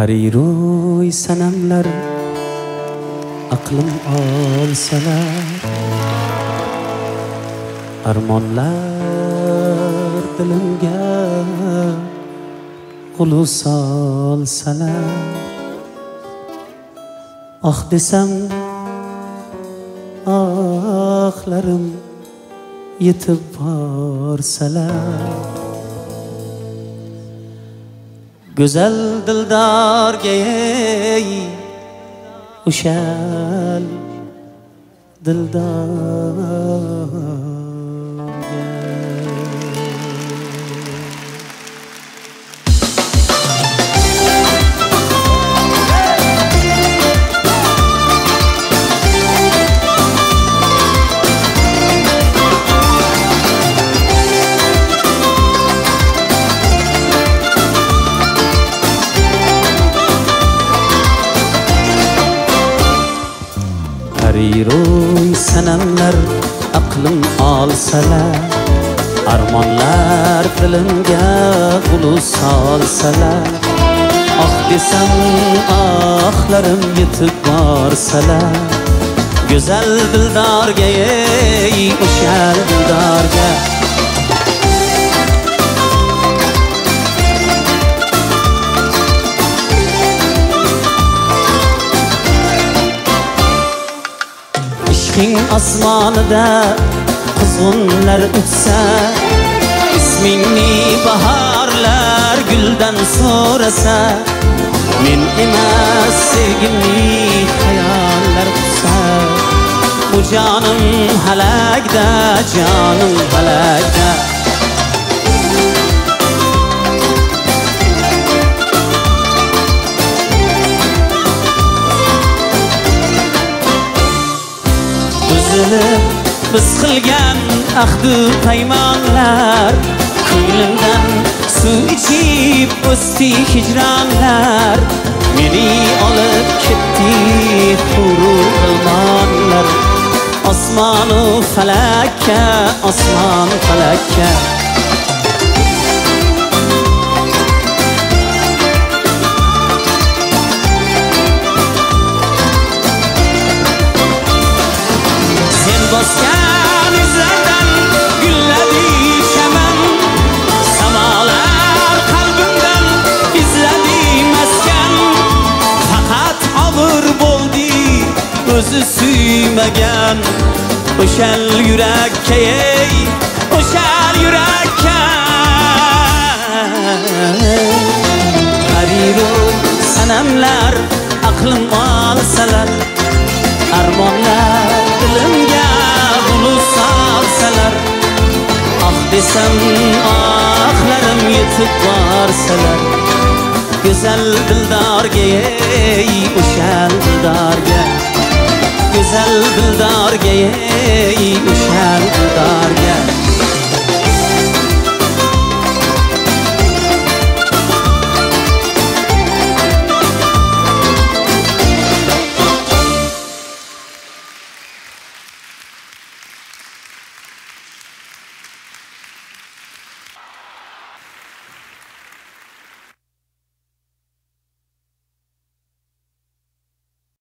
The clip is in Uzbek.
Pariro'y sanamlar aqlim olsalar, armonlar dilimga qulu solsalar, ah desam ahlarim yetib borsalar, go'zal dildorga ey o'shal dildorga. Pariro'y sanamlar aqlim olsalar, armonlar dilimga qulu solsalar, ah desam ahlarim yetib borsalar, go'zal dildorga ey o'shal dildorga. Ishqing osmonida quzg'unlar uchsa, ismingni bahorlar guldan so'rasa, men emas sevgimni xayollar qutsa, bu jonim halakda, jonim halakda. Biz qilgan ahdu paymonlar, ko'nglimdan suv ichib o'sdi hijronlar, meni olib ketdi hurur ilmonlar, osmonu falakka, osmon falakka. Bosgan izlardan gulladi chaman, samolar qalbimdan izladi maskan, faqat og'ir bo'ldi o'zi suymagan, o'shal yurakka ey o'shal yurakka. Pariro'y sanamlar aqlim olsalar, armonlar dilimga qulu solsalar, ah desam ahlarim yetib borsalar, go'zal dildorga ey o'shal dildorga, go'zal dildorga ey